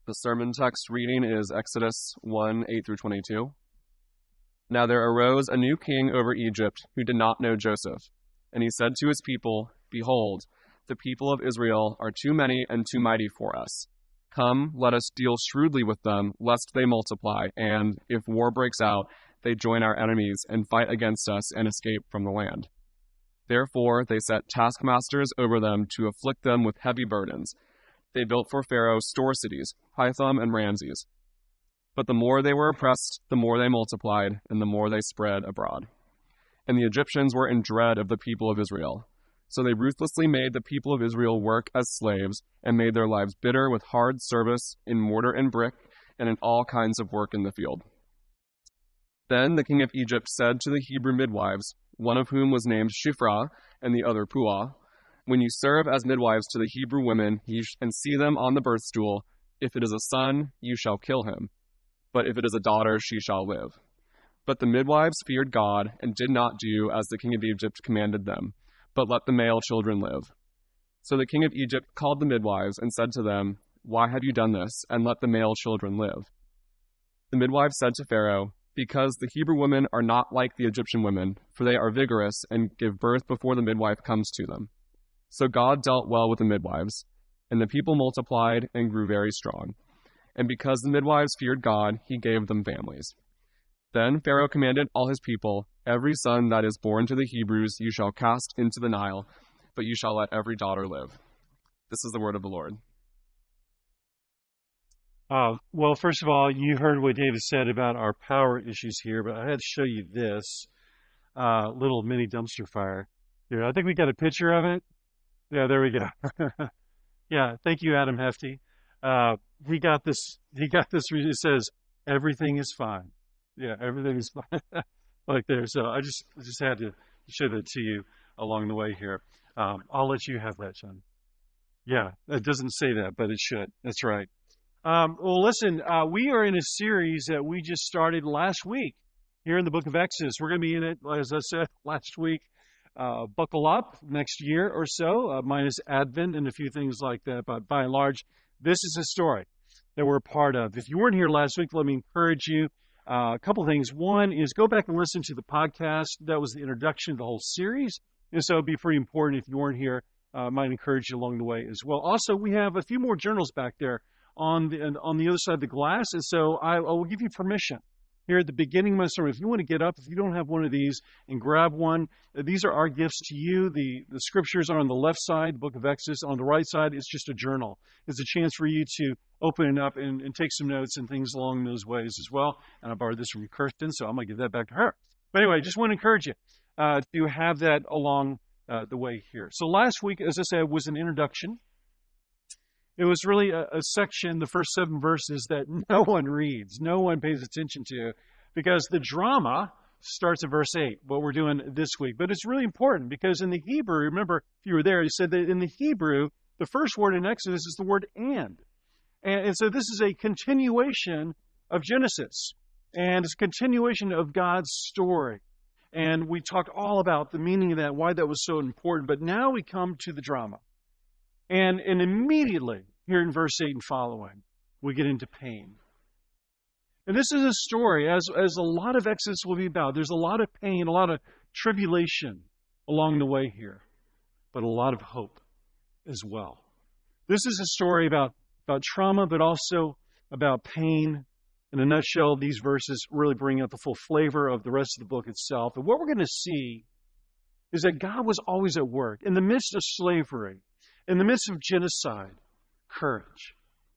The sermon text reading is Exodus 1, 8 through 22. Now there arose a new king over Egypt who did not know Joseph. And he said to his people, Behold, the people of Israel are too many and too mighty for us. Come, let us deal shrewdly with them, lest they multiply, and, if war breaks out, they join our enemies and fight against us and escape from the land. Therefore they set taskmasters over them to afflict them with heavy burdens. They built for Pharaoh store cities, Pithom and Ramses. But the more they were oppressed, the more they multiplied, and the more they spread abroad. And the Egyptians were in dread of the people of Israel. So they ruthlessly made the people of Israel work as slaves, and made their lives bitter with hard service in mortar and brick, and in all kinds of work in the field. Then the king of Egypt said to the Hebrew midwives, one of whom was named Shiphrah, and the other Puah, When you serve as midwives to the Hebrew women, and see them on the birth stool, if it is a son, you shall kill him. But if it is a daughter, she shall live. But the midwives feared God, and did not do as the king of Egypt commanded them, but let the male children live. So the king of Egypt called the midwives, and said to them, Why have you done this, and let the male children live? The midwives said to Pharaoh, Because the Hebrew women are not like the Egyptian women, for they are vigorous, and give birth before the midwife comes to them. So God dealt well with the midwives, and the people multiplied and grew very strong. And because the midwives feared God, he gave them families. Then Pharaoh commanded all his people, Every son that is born to the Hebrews you shall cast into the Nile, but you shall let every daughter live. This is the word of the Lord. Well, first of all, you heard what David said about our power issues here, but I had to show you this little mini dumpster fire here. I think we got a picture of it. Yeah, there we go. Yeah, thank you, Adam Hefty. He got this. It says everything is fine. Yeah, everything is fine. Like there. So I just had to show that to you along the way here. I'll let you have that, John. Yeah, it doesn't say that, but it should. That's right. Well, listen, we are in a series that we just started last week here in the book of Exodus. We're going to be in it, as I said last week. Buckle up next year or so, minus Advent and a few things like that. But by and large, this is a story that we're a part of. If you weren't here last week, let me encourage you. A couple of things. One is go back and listen to the podcast. That was the introduction to the whole series. And so it'd be pretty important if you weren't here. Might encourage you along the way as well. Also, we have a few more journals back there on the other side of the glass. And so I will give you permission here at the beginning of my sermon. If you want to get up, if you don't have one of these, and grab one, these are our gifts to you. The scriptures are on the left side, the book of Exodus. On the right side, it's just a journal. It's a chance for you to open it up and take some notes and things along those ways as well. And I borrowed this from Kirsten, so I'm going to give that back to her. But anyway, just want to encourage you to have that along the way here. So last week, as I said, was an introduction. It was really a section, the first 7 verses, that no one reads, no one pays attention to, because the drama starts at verse 8, what we're doing this week. But it's really important because in the Hebrew, remember, if you were there, you said that in the Hebrew, the first word in Exodus is the word and. And so this is a continuation of Genesis, and it's a continuation of God's story. And we talked all about the meaning of that, why that was so important. But now we come to the drama. And immediately, here in verse 8 and following, we get into pain. And this is a story, as a lot of Exodus will be about. There's a lot of pain, a lot of tribulation along the way here, but a lot of hope as well. This is a story about trauma, but also about pain. In a nutshell, these verses really bring out the full flavor of the rest of the book itself. And what we're going to see is that God was always at work in the midst of slavery, in the midst of genocide, courage.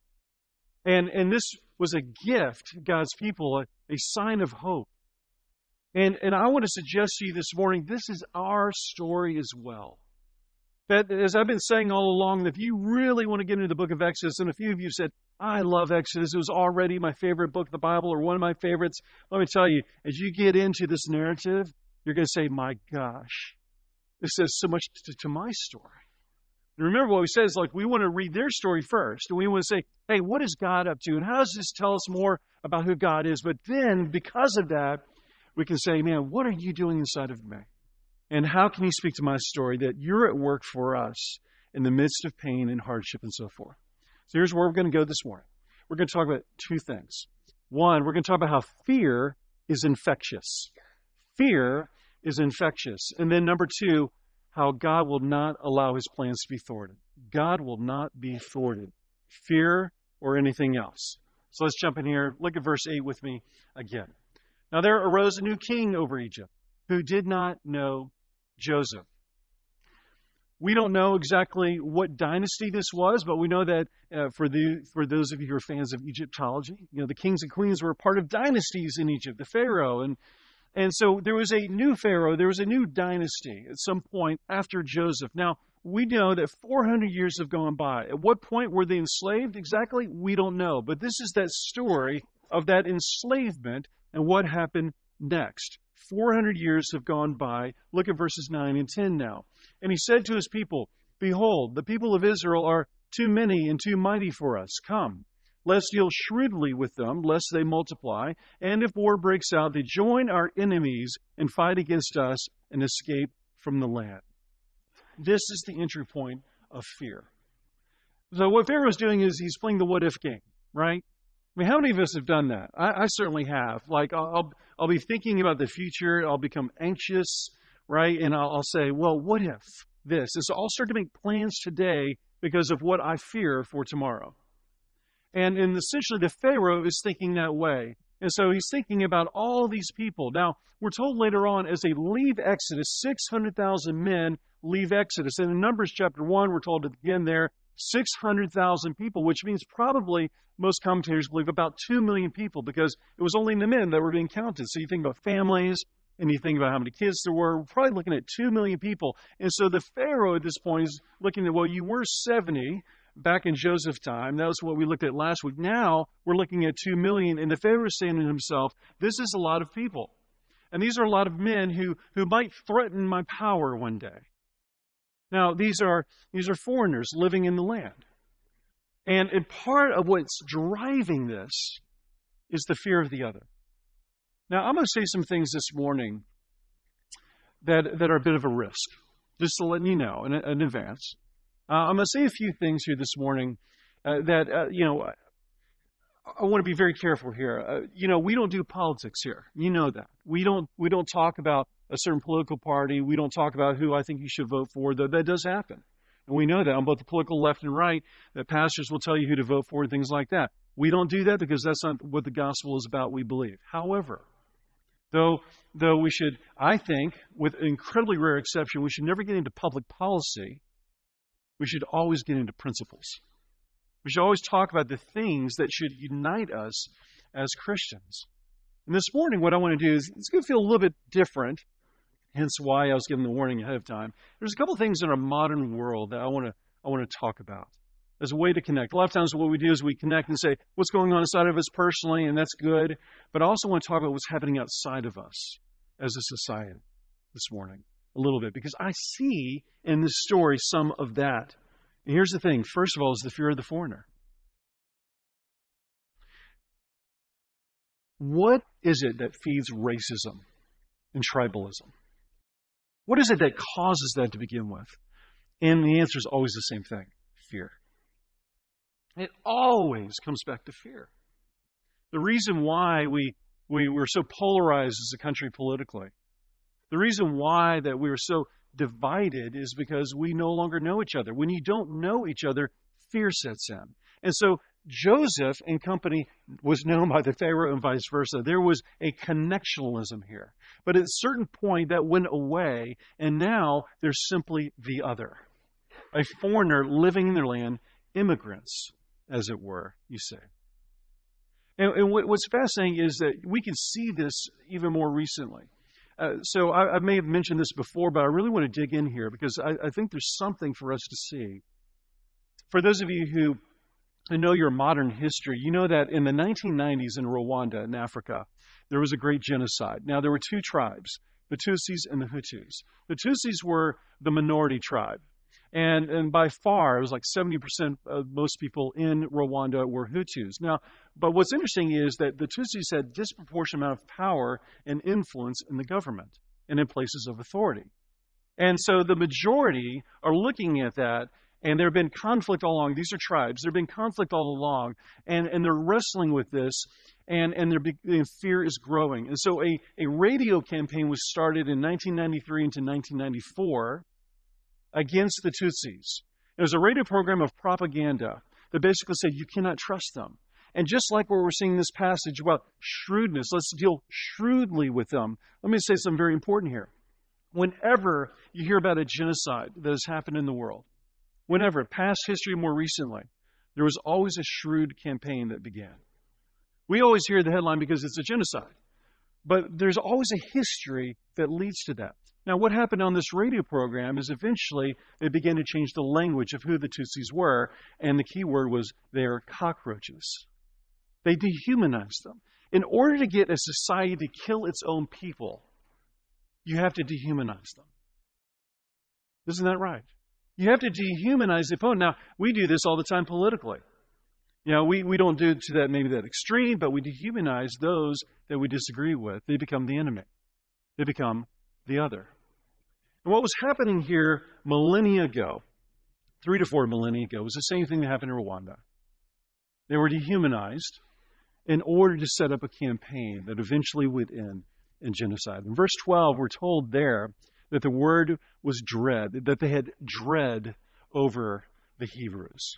And this was a gift to God's people, a sign of hope. And I want to suggest to you this morning, this is our story as well. That, as I've been saying all along, that if you really want to get into the book of Exodus, and a few of you said, I love Exodus, it was already my favorite book of the Bible, or one of my favorites. Let me tell you, as you get into this narrative, you're going to say, my gosh, this says so much to my story. And remember what we said is, like, we want to read their story first. And we want to say, hey, what is God up to? And how does this tell us more about who God is? But then, because of that, we can say, man, what are you doing inside of me? And how can you speak to my story that you're at work for us in the midst of pain and hardship and so forth? So here's where we're going to go this morning. we're going to talk about two things. One, we're going to talk about how fear is infectious. Fear is infectious. And then number two, how God will not allow his plans to be thwarted. God will not be thwarted. Fear or anything else. So let's jump in here. Look at verse 8 with me again. Now there arose a new king over Egypt who did not know Joseph. We don't know exactly what dynasty this was, but we know that for those of you who are fans of Egyptology, the kings and queens were a part of dynasties in Egypt, the Pharaoh. And so there was a new Pharaoh, there was a new dynasty at some point after Joseph. Now, we know that 400 years have gone by. At what point were they enslaved exactly? We don't know. But this is that story of that enslavement and what happened next. 400 years have gone by. Look at verses 9 and 10 now. And he said to his people, Behold, the people of Israel are too many and too mighty for us. Come, let's deal shrewdly with them, lest they multiply. And if war breaks out, they join our enemies and fight against us and escape from the land. This is the entry point of fear. So what Pharaoh's doing is he's playing the what-if game, right? I mean, how many of us have done that? I certainly have. Like, I'll be thinking about the future. I'll become anxious, right? And I'll say, well, what if this? And so I'll start to make plans today because of what I fear for tomorrow. And essentially, the Pharaoh is thinking that way. And so he's thinking about all these people. Now, we're told later on, as they leave Exodus, 600,000 men leave Exodus. And in Numbers chapter 1, we're told again there, 600,000 people, which means probably most commentators believe about 2 million people because it was only the men that were being counted. So you think about families and you think about how many kids there were, we're probably looking at 2 million people. And so the Pharaoh at this point is looking at, well, you were 70 back in Joseph's time. That was what we looked at last week. Now we're looking at 2 million. And the Pharaoh is saying to himself, this is a lot of people. And these are a lot of men who might threaten my power one day. Now, these are foreigners living in the land. And part of what's driving this is the fear of the other. Now, I'm going to say some things this morning that are a bit of a risk, just to let you know in advance. I'm going to say a few things here this morning that I want to be very careful here. We don't do politics here. You know that. We don't talk about a certain political party. We don't talk about who I think you should vote for, though that does happen. And we know that on both the political left and right, that pastors will tell you who to vote for and things like that. We don't do that because that's not what the gospel is about, we believe. However, though we should, I think, with incredibly rare exception, we should never get into public policy. We should always get into principles. We should always talk about the things that should unite us as Christians. And this morning, what I want to do is, it's going to feel a little bit different, hence why I was given the warning ahead of time. There's a couple of things in our modern world that I want to talk about as a way to connect. A lot of times what we do is we connect and say what's going on inside of us personally, and that's good. But I also want to talk about what's happening outside of us as a society this morning a little bit, because I see in this story some of that. And here's the thing. First of all, is the fear of the foreigner. What is it that feeds racism and tribalism? What is it that causes that to begin with? And the answer is always the same thing: fear. It always comes back to fear. The reason why we're so polarized as a country politically, the reason why that we're so divided is because we no longer know each other. When you don't know each other, fear sets in. And so Joseph and company was known by the Pharaoh and vice versa. There was a connectionalism here. But at a certain point, that went away, and now there's simply the other. A foreigner living in their land, immigrants, as it were, you say. And what's fascinating is that we can see this even more recently. So I may have mentioned this before, but I really want to dig in here because I think there's something for us to see. For those of you who know your modern history, you know that in the 1990s in Rwanda in Africa, there was a great genocide. Now, there were two tribes, the Tutsis and the Hutus. The Tutsis were the minority tribe. And by far, it was like 70% of most people in Rwanda were Hutus. Now, but what's interesting is that the Tutsis had disproportionate amount of power and influence in the government and in places of authority. And so the majority are looking at that And there have been conflict all along. These are tribes. There have been conflict all along, and they're wrestling with this, and fear is growing. And so a radio campaign was started in 1993 into 1994 against the Tutsis. It was a radio program of propaganda that basically said you cannot trust them. And just like where we're seeing this passage about shrewdness, let's deal shrewdly with them. Let me say something very important here. Whenever you hear about a genocide that has happened in the world, whenever, past history more recently, there was always a shrewd campaign that began. We always hear the headline because it's a genocide, but there's always a history that leads to that. Now, what happened on this radio program is eventually they began to change the language of who the Tutsis were, and the key word was they're cockroaches. They dehumanized them. In order to get a society to kill its own people, you have to dehumanize them. Isn't that right? You have to dehumanize the opponent. Now, we do this all the time politically. You know, we don't do it to that maybe that extreme, but we dehumanize those that we disagree with. They become the enemy. They become the other. And what was happening here millennia ago, 3 to 4 millennia ago, was the same thing that happened in Rwanda. They were dehumanized in order to set up a campaign that eventually would end in genocide. In verse 12, we're told there that the word was dread, that they had dread over the Hebrews.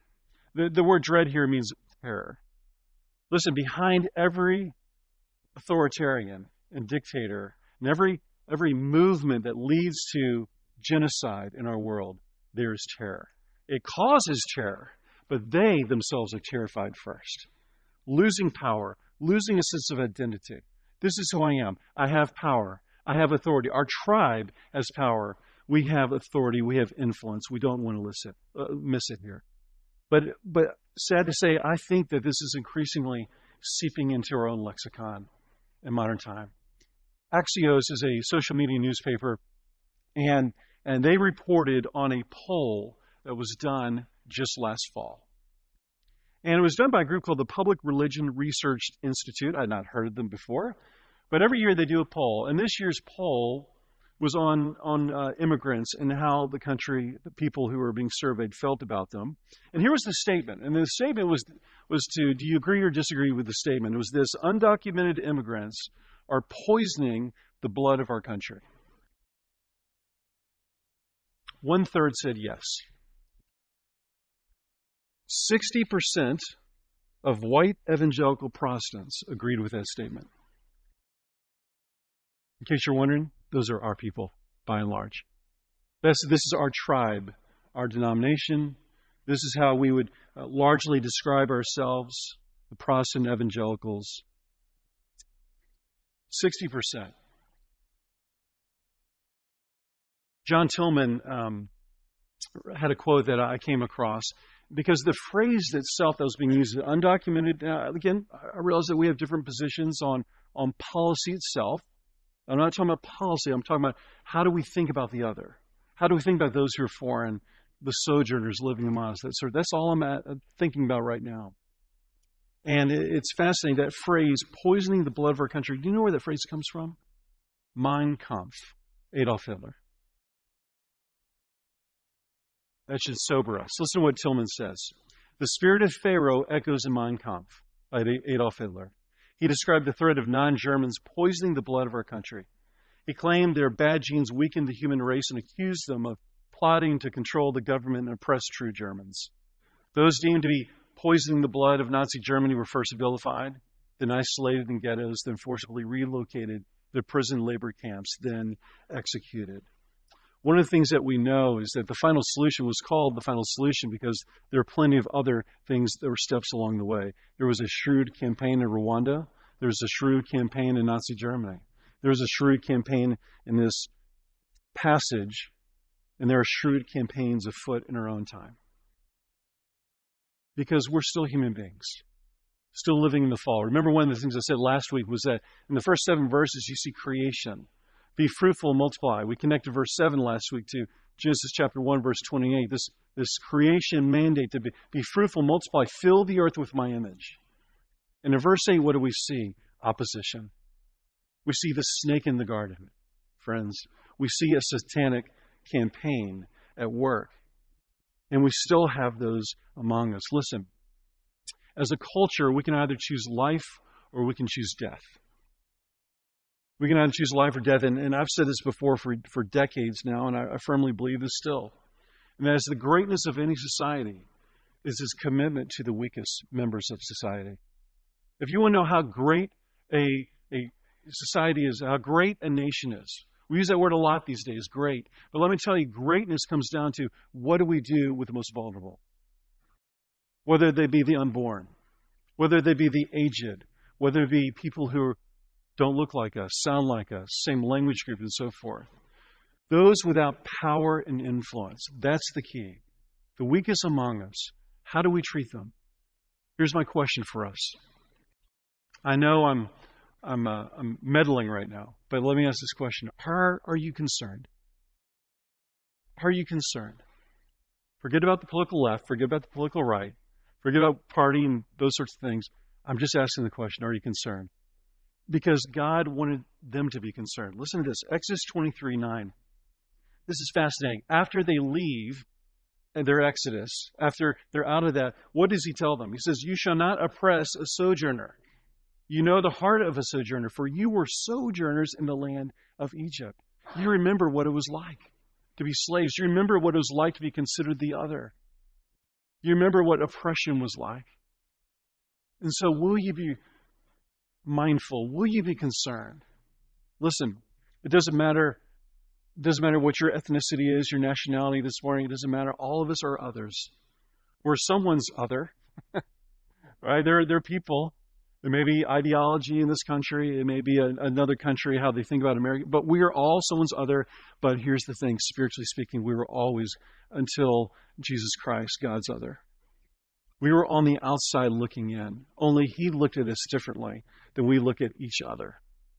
The word dread here means terror. Listen, behind every authoritarian and dictator and every movement that leads to genocide in our world, there's terror. It causes terror, but they themselves are terrified first. Losing power, losing a sense of identity. This is who I am. I have power. I have authority. Our tribe has power. We have authority. We have influence. We don't want to miss it here. But sad to say, I think that this is increasingly seeping into our own lexicon in modern time. Axios is a social media newspaper, and they reported on a poll that was done just last fall. And it was done by a group called the Public Religion Research Institute. I had not heard of them before. But every year they do a poll. And this year's poll was on immigrants and how the people who were being surveyed felt about them. And here was the statement. And the statement was do you agree or disagree with the statement? It was this: undocumented immigrants are poisoning the blood of our country. 1/3 said yes. 60% of white evangelical Protestants agreed with that statement. In case you're wondering, those are our people, by and large. This is our tribe, our denomination. This is how we would largely describe ourselves, the Protestant evangelicals. 60%. John Tillman had a quote that I came across, because the phrase itself that was being used, undocumented, again, I realize that we have different positions on policy itself. I'm not talking about policy. I'm talking about how do we think about the other? How do we think about those who are foreign, the sojourners living among us? That's all I'm thinking about right now. And it's fascinating, that phrase, poisoning the blood of our country. Do you know where that phrase comes from? Mein Kampf, Adolf Hitler. That should sober us. Listen to what Tillman says. The spirit of Pharaoh echoes in Mein Kampf by Adolf Hitler. He described the threat of non-Germans poisoning the blood of our country. He claimed their bad genes weakened the human race and accused them of plotting to control the government and oppress true Germans. Those deemed to be poisoning the blood of Nazi Germany were first vilified, then isolated in ghettos, then forcibly relocated to prison labor camps, then executed. One of the things that we know is that the final solution was called the final solution because there are plenty of other things that were steps along the way. There was a shrewd campaign in Rwanda. There was a shrewd campaign in Nazi Germany. There was a shrewd campaign in this passage, and there are shrewd campaigns afoot in our own time. Because we're still human beings, still living in the fall. Remember, one of the things I said last week was that in the first 7 verses, you see creation. Be fruitful and multiply. We connected verse 7 last week to Genesis chapter 1, verse 28. This creation mandate to be fruitful, multiply, fill the earth with my image. And in verse 8, what do we see? Opposition. We see the snake in the garden, friends. We see a satanic campaign at work. And we still have those among us. Listen, as a culture, we can either choose life or we can choose death. We can either choose life or death. And I've said this before for decades now, and I firmly believe this still. And that is the greatness of any society is its commitment to the weakest members of society. If you want to know how great a society is, how great a nation is, we use that word a lot these days, great. But let me tell you, greatness comes down to what do we do with the most vulnerable? Whether they be the unborn, whether they be the aged, whether it be people who don't look like us, sound like us, same language group, and so forth. Those without power and influence, that's the key. The weakest among us, how do we treat them? Here's my question for us. I know I'm meddling right now, but let me ask this question. Are you concerned? Are you concerned? Forget about the political left, forget about the political right, forget about party and those sorts of things. I'm just asking the question, are you concerned? Because God wanted them to be concerned. Listen to this, Exodus 23:9. This is fascinating. After they leave their exodus, after they're out of that, what does he tell them? He says, you shall not oppress a sojourner. You know the heart of a sojourner, for you were sojourners in the land of Egypt. You remember what it was like to be slaves. You remember what it was like to be considered the other. You remember what oppression was like. And so will you be mindful? Will you be concerned? Listen, it doesn't matter what your ethnicity is, your nationality this morning. It doesn't matter. All of us are others. We're someone's other. Right? There are people. There may be ideology in this country. It may be another country, how they think about America. But we are all someone's other. But here's the thing, spiritually speaking, we were always, until Jesus Christ, God's other. We were on the outside looking in. Only He looked at us differently than we look at each other.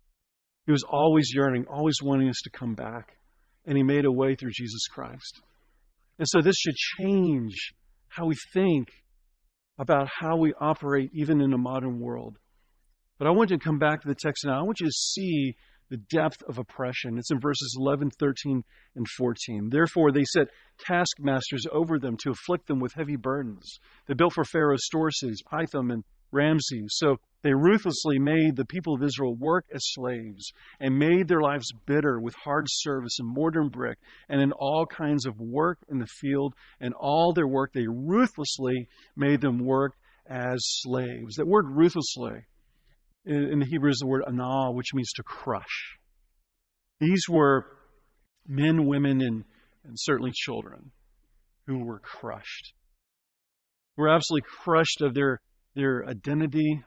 He was always yearning, always wanting us to come back. And He made a way through Jesus Christ. And so this should change how we think about how we operate even in a modern world. But I want you to come back to the text now. I want you to see the depth of oppression. It's in verses 11, 13, and 14. Therefore, they set taskmasters over them to afflict them with heavy burdens. They built for Pharaoh store cities, Pithom and Ramses. So they ruthlessly made the people of Israel work as slaves and made their lives bitter with hard service in mortar and brick and in all kinds of work in the field. And all their work, they ruthlessly made them work as slaves. That word ruthlessly in the Hebrew is the word anah, which means to crush. These were men, women, and certainly children who were crushed. Were absolutely crushed of their identity,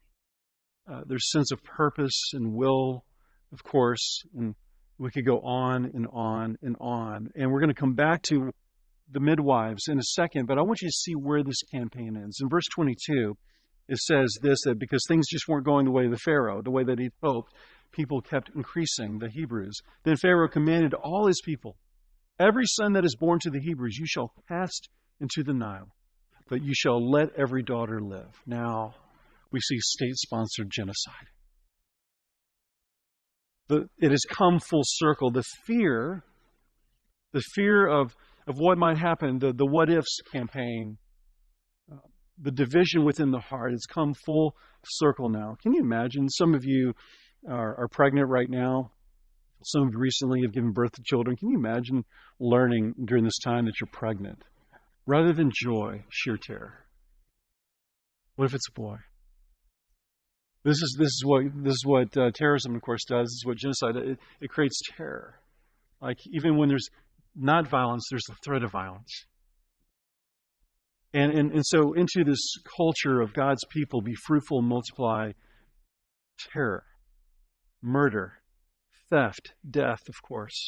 their sense of purpose and will, of course. And we could go on and on and on. And we're going to come back to the midwives in a second, but I want you to see where this campaign ends. In verse 22, it says this, that because things just weren't going the way of the Pharaoh, the way that he'd hoped, people kept increasing, the Hebrews. Then Pharaoh commanded all his people, every son that is born to the Hebrews you shall cast into the Nile, but you shall let every daughter live. Now, we see state-sponsored genocide. It has come full circle. The fear of what might happen, the what-ifs campaign, the division within the heart has come full circle now. Can you imagine? Some of you are pregnant right now. Some of you recently have given birth to children. Can you imagine learning during this time that you're pregnant? Rather than joy, sheer terror. What if it's a boy? This is what terrorism, of course, does. This is what genocide does. It creates terror. Like even when there's not violence, there's the threat of violence. And so into this culture of God's people, be fruitful and multiply, terror, murder, theft, death, of course.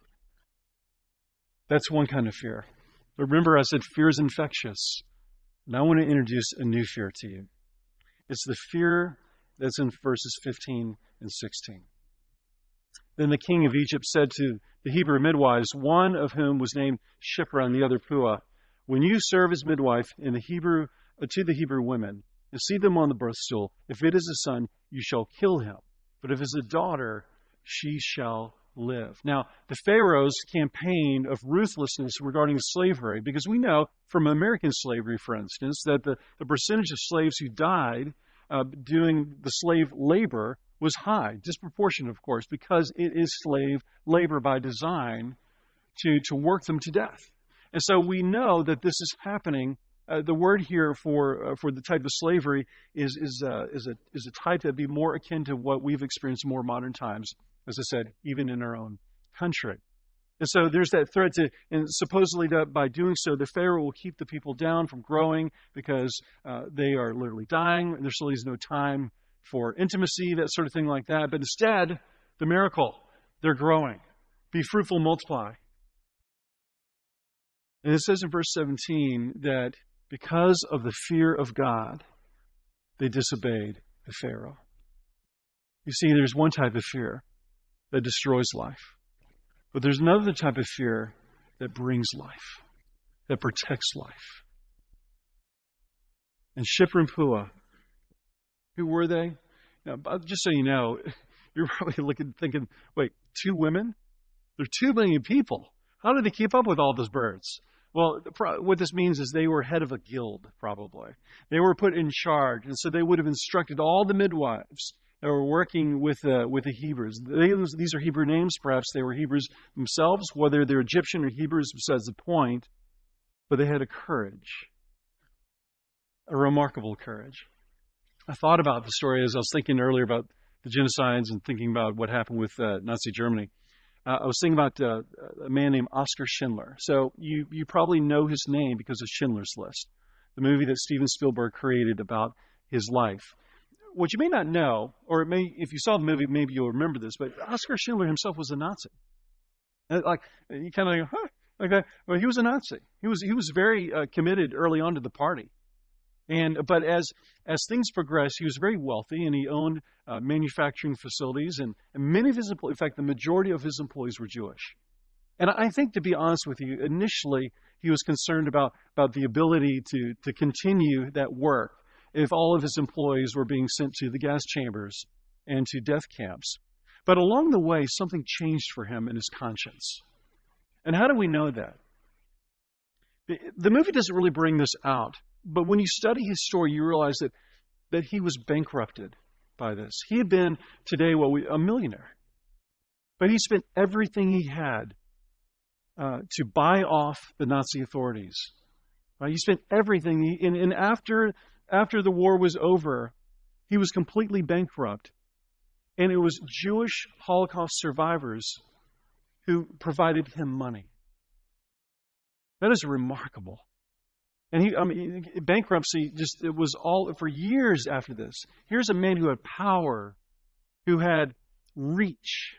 That's one kind of fear. But remember, I said fear is infectious. And I want to introduce a new fear to you. It's the fear that's in verses 15 and 16. Then the king of Egypt said to the Hebrew midwives, one of whom was named Shiphrah and the other Puah, when you serve as midwife to the Hebrew women, and see them on the birth stool, if it is a son, you shall kill him. But if it is a daughter, she shall live. Now, the Pharaoh's campaign of ruthlessness regarding slavery, because we know from American slavery, for instance, that the percentage of slaves who died doing the slave labor was high, disproportionate, of course, because it is slave labor by design to work them to death. And so we know that this is happening. The word here for the type of slavery is a type that would be more akin to what we've experienced in more modern times, as I said, even in our own country. And so there's that threat and supposedly by doing so, the Pharaoh will keep the people down from growing because they are literally dying. There still is no time for intimacy, that sort of thing like that. But instead, the miracle, they're growing. Be fruitful, multiply. And it says in verse 17 that because of the fear of God, they disobeyed the Pharaoh. You see, there's one type of fear that destroys life. But there's another type of fear that brings life, that protects life. And Shiphrah and Puah, who were they? Now, just so you know, you're probably thinking, wait, 2 women? There are 2 million people. How did they keep up with all those birds? Well, what this means is they were head of a guild, probably. They were put in charge, and so they would have instructed all the midwives that were working with the Hebrews. These are Hebrew names. Perhaps they were Hebrews themselves. Whether they're Egyptian or Hebrews besides the point. But they had a courage, a remarkable courage. I thought about the story as I was thinking earlier about the genocides and thinking about what happened with Nazi Germany. I was thinking about a man named Oskar Schindler. So you probably know his name because of Schindler's List, the movie that Steven Spielberg created about his life. What you may not know, or if you saw the movie, maybe you'll remember this, but Oskar Schindler himself was a Nazi. Like you kind of go, huh? Okay, well, he was a Nazi. He was very committed early on to the party, but as things progressed, he was very wealthy, and he owned manufacturing facilities, and many of his employees, in fact, the majority of his employees were Jewish. And I think, to be honest with you, initially he was concerned about the ability to continue that work if all of his employees were being sent to the gas chambers and to death camps. But along the way, something changed for him in his conscience. And how do we know that? The movie doesn't really bring this out, but when you study his story, you realize that he was bankrupted by this. He had been, today, a millionaire. But he spent everything he had to buy off the Nazi authorities. Right? He spent everything. And after the war was over, he was completely bankrupt. And it was Jewish Holocaust survivors who provided him money. That is remarkable. And bankruptcy it was all for years after this. Here's a man who had power, who had reach.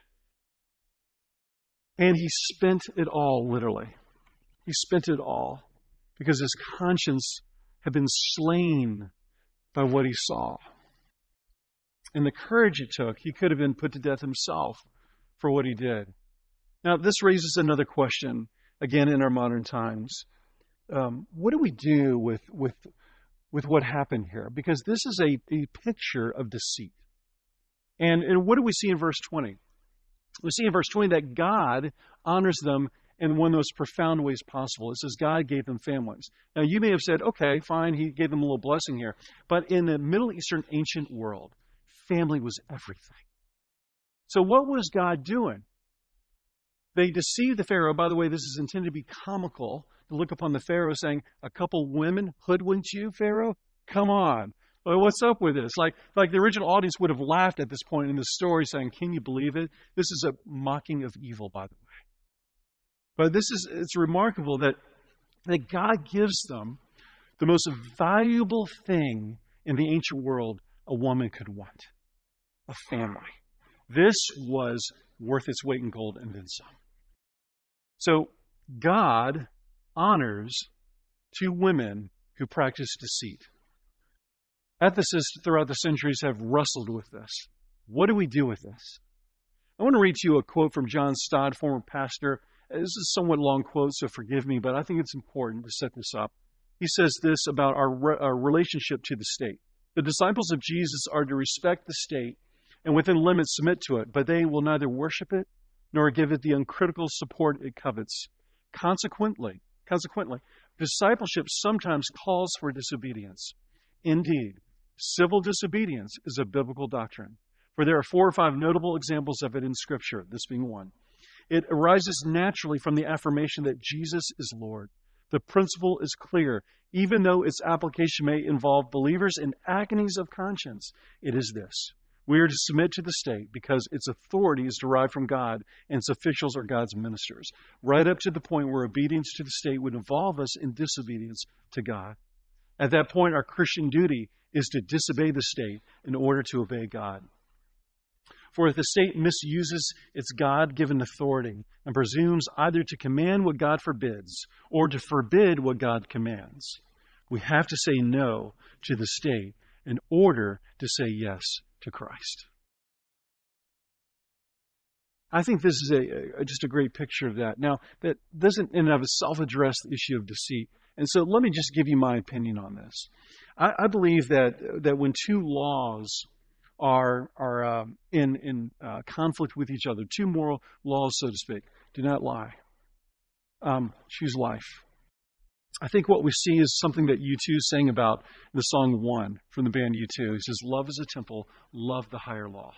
And he spent it all, literally. He spent it all because his conscience had been slain by what he saw. And the courage it took, he could have been put to death himself for what he did. Now, this raises another question, again, in our modern times. What do we do with what happened here? Because this is a picture of deceit. And what do we see in verse 20? We see in verse 20 that God honors them in one of the most profound ways possible. It says God gave them families. Now, you may have said, okay, fine, he gave them a little blessing here. But in the Middle Eastern ancient world, family was everything. So what was God doing? They deceived the Pharaoh. By the way, this is intended to be comical, to look upon the Pharaoh saying, a couple women hoodwinked you, Pharaoh? Come on. Well, what's up with this? Like the original audience would have laughed at this point in the story saying, can you believe it? This is a mocking of evil, by the way. But it's remarkable that God gives them the most valuable thing in the ancient world a woman could want, a family. This was worth its weight in gold and then some. So God honors 2 women who practice deceit. Ethicists throughout the centuries have wrestled with this. What do we do with this? I want to read to you a quote from John Stott, former pastor. This is a somewhat long quote, so forgive me, but I think it's important to set this up. He says this about our relationship to the state. The disciples of Jesus are to respect the state and within limits submit to it, but they will neither worship it nor give it the uncritical support it covets. Consequently, discipleship sometimes calls for disobedience. Indeed, civil disobedience is a biblical doctrine, for there are 4 or 5 notable examples of it in Scripture, this being one. It arises naturally from the affirmation that Jesus is Lord. The principle is clear, even though its application may involve believers in agonies of conscience. It is this: we are to submit to the state because its authority is derived from God and its officials are God's ministers, right up to the point where obedience to the state would involve us in disobedience to God. At that point, our Christian duty is to disobey the state in order to obey God. For if the state misuses its God-given authority and presumes either to command what God forbids or to forbid what God commands, we have to say no to the state in order to say yes to Christ. I think this is just a great picture of that. Now, that doesn't in and of itself address the issue of deceit. And so let me just give you my opinion on this. I believe that when 2 laws are in conflict with each other, 2 moral laws, so to speak, do not lie. Choose life. I think what we see is something that U2 sang about in the song One from the band U2. He says, love is a temple, love the higher law.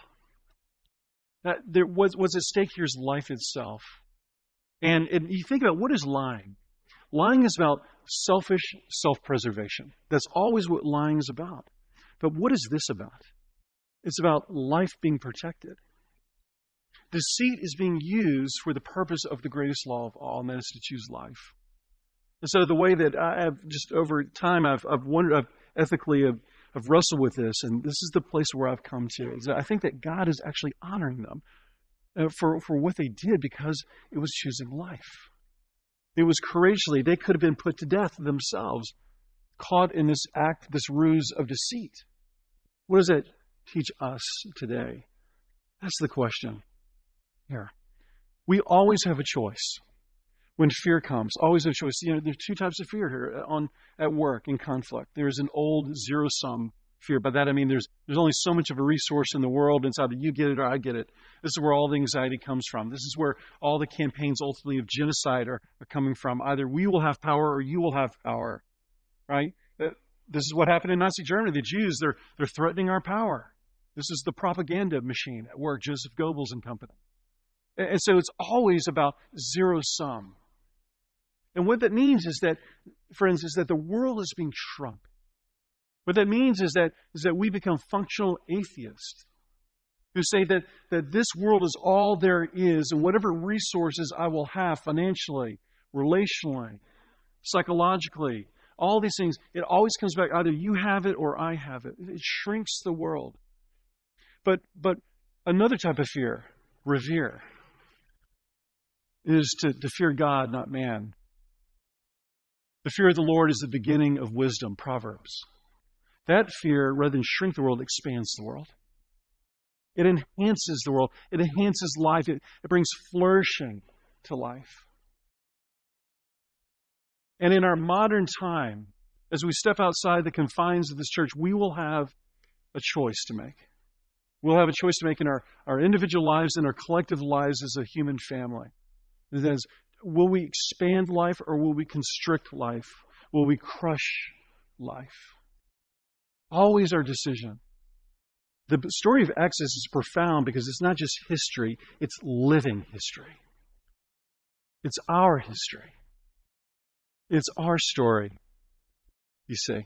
What's at stake here is life itself. And you think about, what is lying? Lying is about selfish self-preservation. That's always what lying is about. But what is this about? It's about life being protected. Deceit is being used for the purpose of the greatest law of all, and that is to choose life. And so the way that I have just over time, I've wondered, I've wrestled with this, and this is the place where I've come to, is that I think that God is actually honoring them for what they did because it was choosing life. It was courageously. They could have been put to death themselves, caught in this act, this ruse of deceit. What does that teach us today? That's the question here. We always have a choice. When fear comes, always have a choice. There's 2 types of fear here at work in conflict. There's an old zero-sum fear. By that I mean there's only so much of a resource in the world, and it's either you get it or I get it. This is where all the anxiety comes from. This is where all the campaigns ultimately of genocide are coming from. Either we will have power or you will have power, right? This is what happened in Nazi Germany. The Jews, they're threatening our power. This is the propaganda machine at work, Joseph Goebbels and company. And so it's always about zero-sum. And what that means is that, friends, is that the world is being shrunk. What that means is that we become functional atheists who say that this world is all there is, and whatever resources I will have financially, relationally, psychologically, all these things, it always comes back, either you have it or I have it. It shrinks the world. But another type of fear, revere, is to fear God, not man. The fear of the Lord is the beginning of wisdom, Proverbs. That fear, rather than shrink the world, expands the world. It enhances the world. It enhances life. It brings flourishing to life. And in our modern time, as we step outside the confines of this church, we will have a choice to make. We'll have a choice to make in our individual lives and our collective lives as a human family. That is, will we expand life or will we constrict life? Will we crush life? Always our decision. The story of Exodus is profound because it's not just history, it's living history. It's our history. It's our story, you see.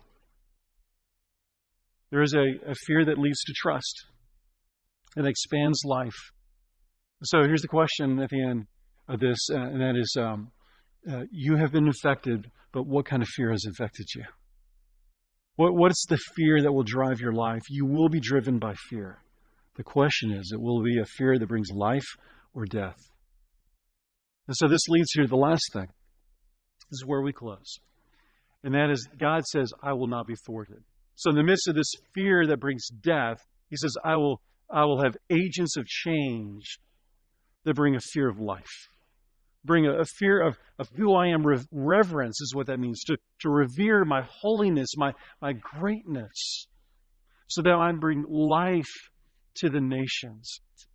There is a fear that leads to trust. It expands life. So here's the question at the end of this, and that is, you have been infected, but what kind of fear has infected you? What's the fear that will drive your life? You will be driven by fear. The question is, it will be a fear that brings life or death. And so this leads to the last thing. This is where we close. And that is, God says, I will not be thwarted. So in the midst of this fear that brings death, He says, I will have agents of change that bring a fear of life. Bring a fear of who I am. Reverence is what that means. To revere my holiness, my greatness, so that I bring life to the nations.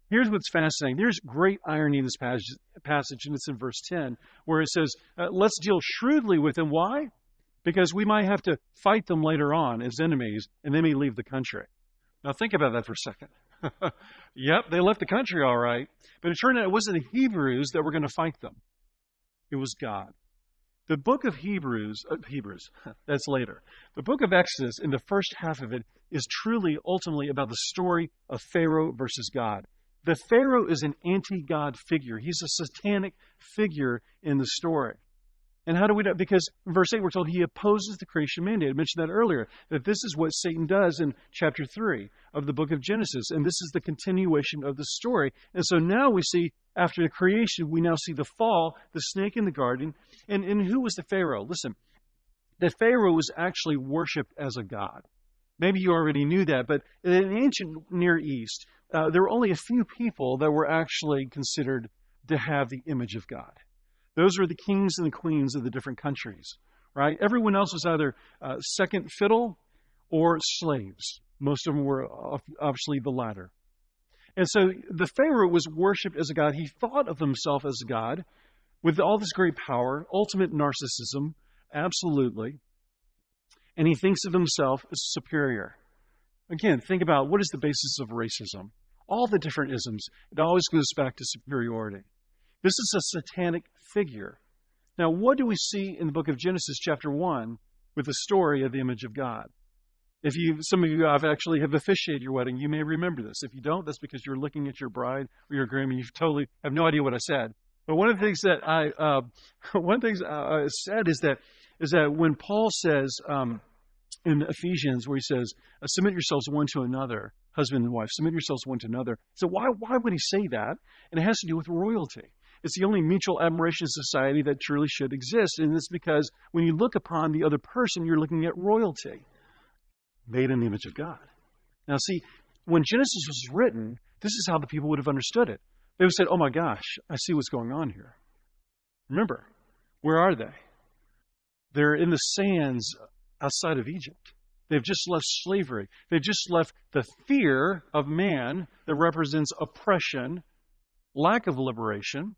Here's what's fascinating. There's great irony in this passage, and it's in verse 10, where it says, let's deal shrewdly with them. Why? Because we might have to fight them later on as enemies, and they may leave the country. Now think about that for a second. Yep, they left the country all right, but it turned out it wasn't the Hebrews that were going to fight them. It was God. The book of Hebrews, that's later. The book of Exodus, in the first half of it, is truly, ultimately about the story of Pharaoh versus God. The Pharaoh is an anti-God figure. He's a satanic figure in the story. And how do we know? Because in verse 8, we're told he opposes the creation mandate. I mentioned that earlier, that this is what Satan does in chapter 3 of the book of Genesis. And this is the continuation of the story. And so now we see, after the creation, we now see the fall, the snake in the garden. And who was the Pharaoh? Listen, the Pharaoh was actually worshipped as a god. Maybe you already knew that, but in the ancient Near East, there were only a few people that were actually considered to have the image of God. Those were the kings and the queens of the different countries, right? Everyone else was either second fiddle or slaves. Most of them were obviously the latter. And so the Pharaoh was worshipped as a god. He thought of himself as a god with all this great power, ultimate narcissism, absolutely. And he thinks of himself as superior. Again, think about what is the basis of racism. All the different isms, it always goes back to superiority. This is a satanic figure. Now, what do we see in the book of Genesis chapter 1 with the story of the image of God? Some of you have officiated your wedding, you may remember this. If you don't, that's because you're looking at your bride or your groom and you totally have no idea what I said. But one of the things that I said is that when Paul says in Ephesians, where he says, submit yourselves one to another, husband and wife, submit yourselves one to another. So why would he say that? And it has to do with royalty. It's the only mutual admiration society that truly should exist. And it's because when you look upon the other person, you're looking at royalty, made in the image of God. Now, see, when Genesis was written, this is how the people would have understood it. They would have said, oh my gosh, I see what's going on here. Remember, where are they? They're in the sands outside of Egypt. They've just left slavery. They've just left the fear of man that represents oppression, lack of liberation.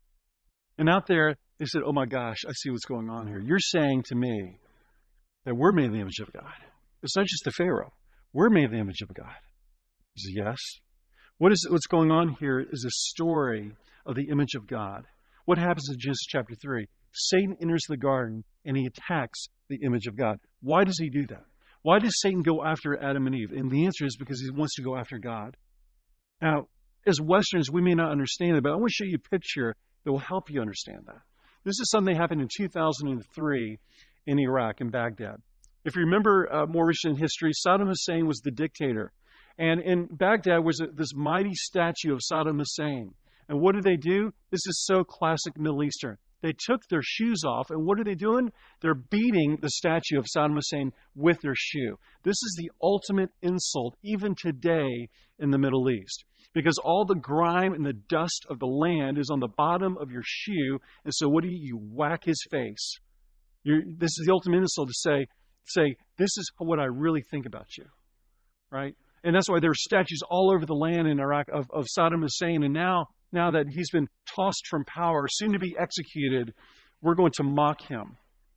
And out there, they said, oh my gosh, I see what's going on here. You're saying to me that we're made in the image of God. It's not just the Pharaoh. We're made in the image of God. He said, yes. What's going on here is a story of the image of God. What happens in Genesis chapter 3? Satan enters the garden and he attacks the image of God. Why does he do that? Why does Satan go after Adam and Eve? And the answer is because he wants to go after God. Now, as Westerns, we may not understand it, but I want to show you a picture that will help you understand that. This is something that happened in 2003 in Iraq, in Baghdad. If you remember more recent history, Saddam Hussein was the dictator. And in Baghdad was this mighty statue of Saddam Hussein. And what did they do? This is so classic Middle Eastern. They took their shoes off, and what are they doing? They're beating the statue of Saddam Hussein with their shoe. This is the ultimate insult, even today in the Middle East, because all the grime and the dust of the land is on the bottom of your shoe, and so what do? You whack his face. This is the ultimate insult to say, this is what I really think about you, right? And that's why there are statues all over the land in Iraq of Saddam Hussein, and now that he's been tossed from power, soon to be executed, we're going to mock him.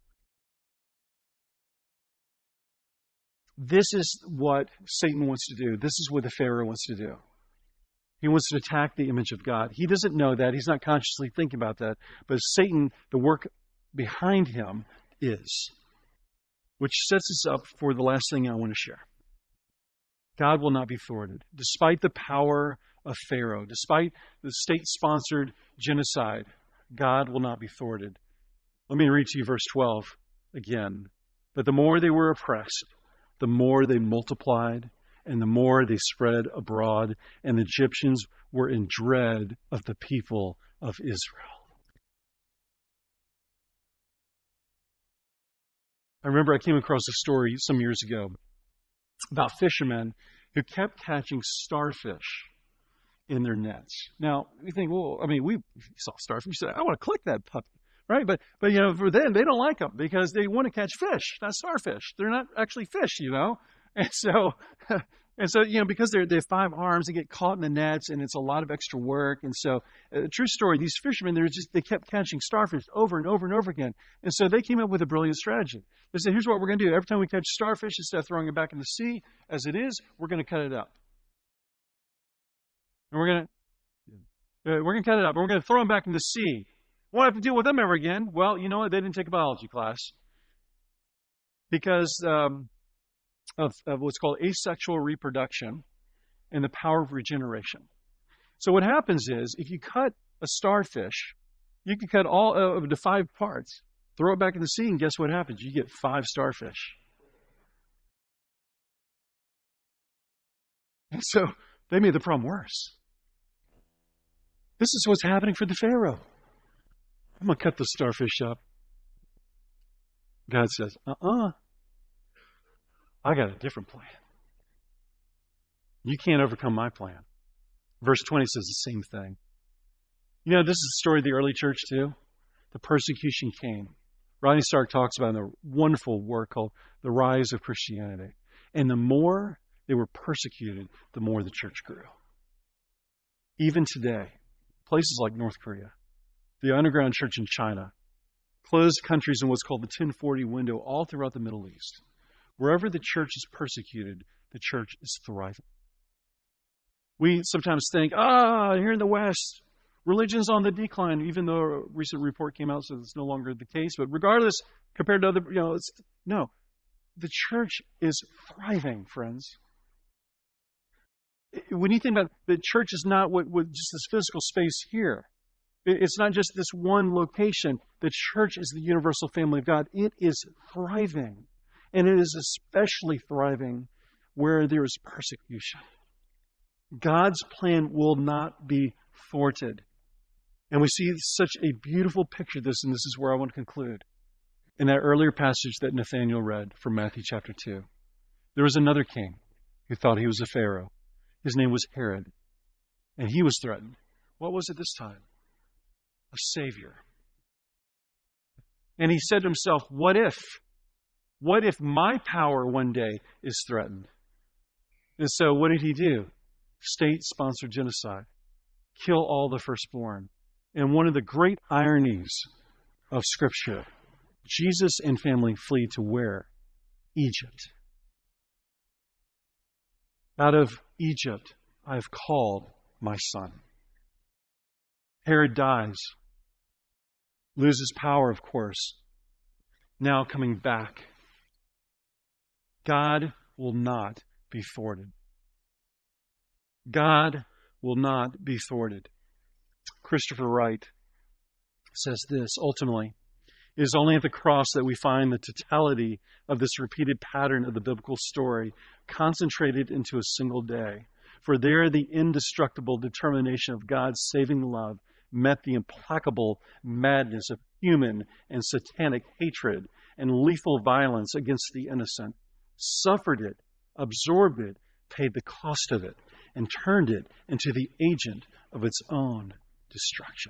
This is what Satan wants to do. This is what the Pharaoh wants to do. He wants to attack the image of God. He doesn't know that. He's not consciously thinking about that. But Satan, the work behind him is. Which sets us up for the last thing I want to share. God will not be thwarted. Despite the power of Pharaoh, despite the state-sponsored genocide, God will not be thwarted. Let me read to you verse 12 again. But the more they were oppressed, the more they multiplied, and the more they spread abroad, and the Egyptians were in dread of the people of Israel. I remember I came across a story some years ago about fishermen who kept catching starfish in their nets. Now, you think, well, I mean, we saw starfish. You said, I want to click that puppy, right? But you know, for them, they don't like them because they want to catch fish, not starfish. They're not actually fish, you know. And so And so, because they have 5 arms, they get caught in the nets, and it's a lot of extra work. And so, true story, these fishermen, they kept catching starfish over and over and over again. And so they came up with a brilliant strategy. They said, here's what we're going to do. Every time we catch starfish, instead of throwing it back in the sea as it is, we're going to cut it up. And we're going to cut it up, and we're going to throw them back in the sea. We won't have to deal with them ever again. Well, you know what? They didn't take a biology class because of what's called asexual reproduction and the power of regeneration. So what happens is, if you cut a starfish, you can cut all of it to 5 parts, throw it back in the sea, and guess what happens? You get 5 starfish. And so they made the problem worse. This is what's happening for the Pharaoh. I'm going to cut the starfish up. God says, I got a different plan. You can't overcome my plan. Verse 20 says the same thing. This is the story of the early church too. The persecution came. Rodney Stark talks about it in a wonderful work called The Rise of Christianity. And the more they were persecuted, the more the church grew. Even today, places like North Korea, the underground church in China, closed countries in what's called the 1040 window all throughout the Middle East. Wherever the church is persecuted, the church is thriving. We sometimes think, here in the West, religion's on the decline, even though a recent report came out, so it's no longer the case. But regardless, compared to other, no. The church is thriving, friends. When you think about it, the church is not what just this physical space here. It's not just this one location. The church is the universal family of God. It is thriving. And it is especially thriving where there is persecution. God's plan will not be thwarted. And we see such a beautiful picture of this, and this is where I want to conclude. In that earlier passage that Nathaniel read from Matthew chapter 2, there was another king who thought he was a Pharaoh. His name was Herod, and he was threatened. What was it this time? A Savior. And he said to himself, what if my power one day is threatened? And so what did he do? State-sponsored genocide. Kill all the firstborn. And one of the great ironies of Scripture, Jesus and family flee to where? Egypt. Out of Egypt I have called my son. Herod dies. Loses power, of course. Now coming back. God will not be thwarted. God will not be thwarted. Christopher Wright says this, ultimately, it is only at the cross that we find the totality of this repeated pattern of the biblical story concentrated into a single day. For there the indestructible determination of God's saving love met the implacable madness of human and satanic hatred and lethal violence against the innocent, suffered it, absorbed it, paid the cost of it, and turned it into the agent of its own destruction.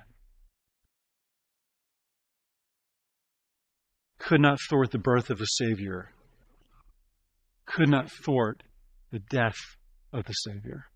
Could not thwart the birth of a Savior. Could not thwart the death of the Savior.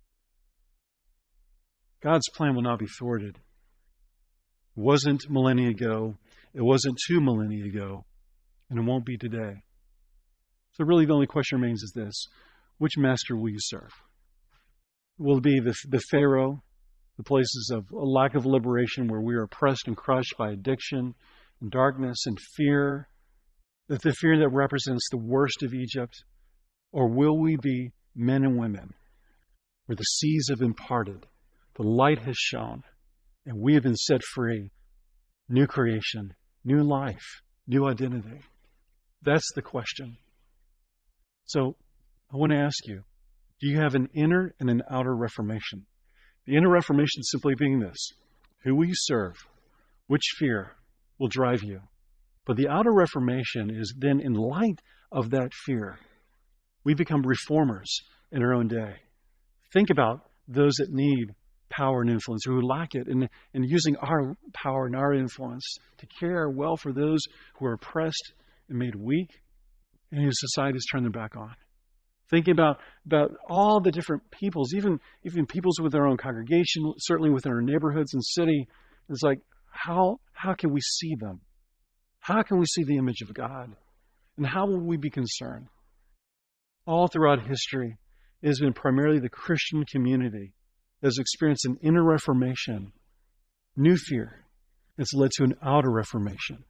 God's plan will not be thwarted. It wasn't millennia ago. It wasn't 2 millennia ago. And it won't be today. So really the only question remains is this. Which master will you serve? Will it be the Pharaoh, the places of a lack of liberation where we are oppressed and crushed by addiction and darkness and fear, the fear that represents the worst of Egypt? Or will we be men and women where the seas have been parted, the light has shone, and we have been set free, new creation, new life, new identity? That's the question. So I want to ask you, do you have an inner and an outer reformation? The inner reformation simply being this: who will you serve? Which fear will drive you? But the outer reformation is then, in light of that fear, we become reformers in our own day. Think about those that need power and influence, or who lack it, and using our power and our influence to care well for those who are oppressed and made weak and whose society has turned their back on. Thinking about all the different peoples, even peoples with their own congregation, certainly within our neighborhoods and city. It's like, how can we see them? How can we see the image of God? And how will we be concerned? All throughout history, it has been primarily the Christian community that has experienced an inner reformation, new fear. It's led to an outer reformation.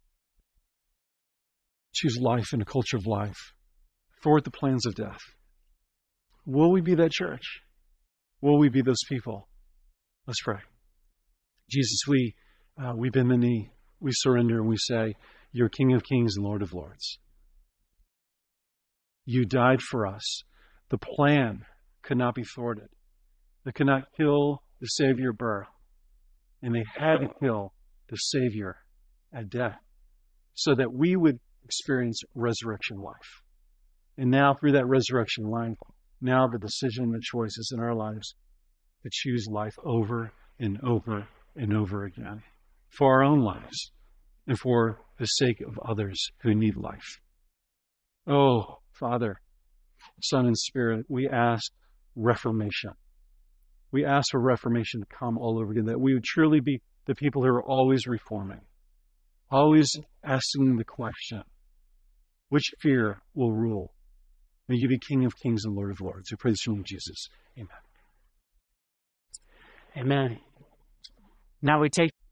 Choose life in a culture of life. Thwart the plans of death. Will we be that church? Will we be those people? Let's pray. Jesus, we bend the knee, we surrender, and we say, you're King of Kings and Lord of Lords. You died for us. The plan could not be thwarted. They could not kill the Savior birth, and they had to kill the Savior at death so that we would experience resurrection life. And now through that resurrection life, now the decision and the choices in our lives to choose life over and over and over again for our own lives and for the sake of others who need life. Oh, Father, Son, and Spirit, we ask reformation. We ask for reformation to come all over again, that we would truly be the people who are always reforming, always asking the question, which fear will rule? May you be King of Kings and Lord of Lords. We pray this in the name of Jesus. Amen. Amen. Now we take